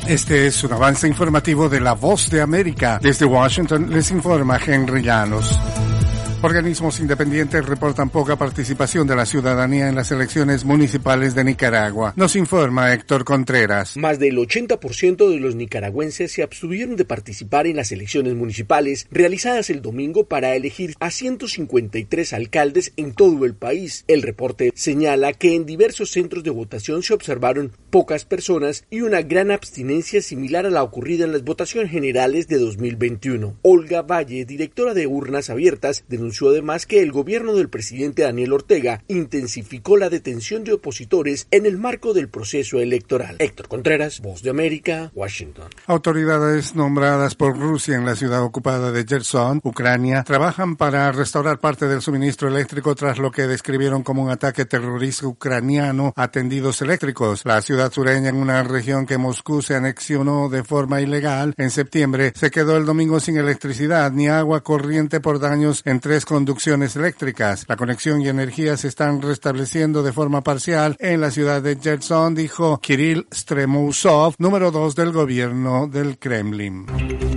Este es un avance informativo de La Voz de América. Desde Washington les informa Henry Llanos. Organismos independientes reportan poca participación de la ciudadanía en las elecciones municipales de Nicaragua. Nos informa Héctor Contreras. Más del 80% de los nicaragüenses se abstuvieron de participar en las elecciones municipales realizadas el domingo para elegir a 153 alcaldes en todo el país. El reporte señala que en diversos centros de votación se observaron pocas personas y una gran abstinencia similar a la ocurrida en las votaciones generales de 2021. Olga Valle, directora de Urnas Abiertas, denunció además que el gobierno del presidente Daniel Ortega intensificó la detención de opositores en el marco del proceso electoral. Héctor Contreras, Voz de América, Washington. Autoridades nombradas por Rusia en la ciudad ocupada de Gerson, Ucrania, trabajan para restaurar parte del suministro eléctrico tras lo que describieron como un ataque terrorista ucraniano a tendidos eléctricos. La ciudad sureña, en una región que Moscú se anexionó de forma ilegal en septiembre, se quedó el domingo sin electricidad ni agua corriente por daños en 3 conducciones eléctricas. La conexión y energía se están restableciendo de forma parcial en la ciudad de Gerson, dijo Kirill Stremousov, número 2 del gobierno del Kremlin.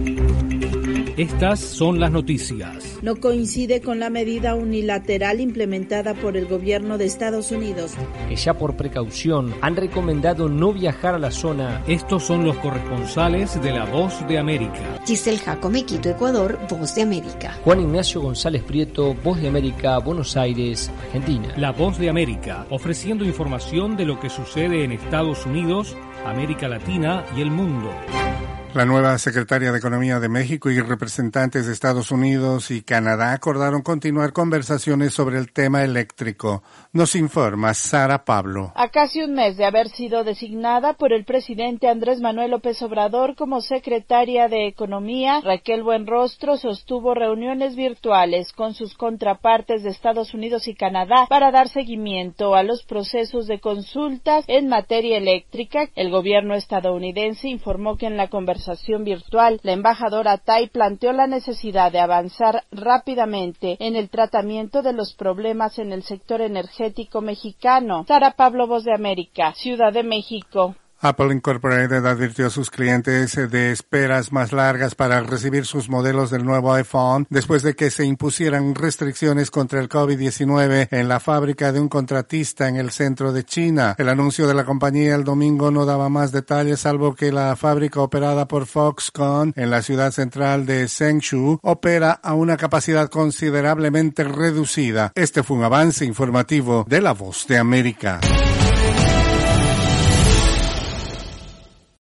Estas son las noticias. No coincide con la medida unilateral implementada por el gobierno de Estados Unidos. Que ya por precaución han recomendado no viajar a la zona. Estos son los corresponsales de La Voz de América. Giselle Jacome, Quito, Ecuador, Voz de América. Juan Ignacio González Prieto, Voz de América, Buenos Aires, Argentina. La Voz de América, ofreciendo información de lo que sucede en Estados Unidos, América Latina y el mundo. La nueva secretaria de Economía de México y representantes de Estados Unidos y Canadá acordaron continuar conversaciones sobre el tema eléctrico. Nos informa Sara Pablo. A casi un mes de haber sido designada por el presidente Andrés Manuel López Obrador como secretaria de Economía, Raquel Buenrostro sostuvo reuniones virtuales con sus contrapartes de Estados Unidos y Canadá para dar seguimiento a los procesos de consultas en materia eléctrica. El gobierno estadounidense informó que en la conversación virtual, la embajadora Tai planteó la necesidad de avanzar rápidamente en el tratamiento de los problemas en el sector energético mexicano. Sara Pablo, Voz de América, Ciudad de México. Apple Incorporated advirtió a sus clientes de esperas más largas para recibir sus modelos del nuevo iPhone después de que se impusieran restricciones contra el COVID-19 en la fábrica de un contratista en el centro de China. El anuncio de la compañía el domingo no daba más detalles, salvo que la fábrica operada por Foxconn en la ciudad central de Zhengzhou opera a una capacidad considerablemente reducida. Este fue un avance informativo de La Voz de América.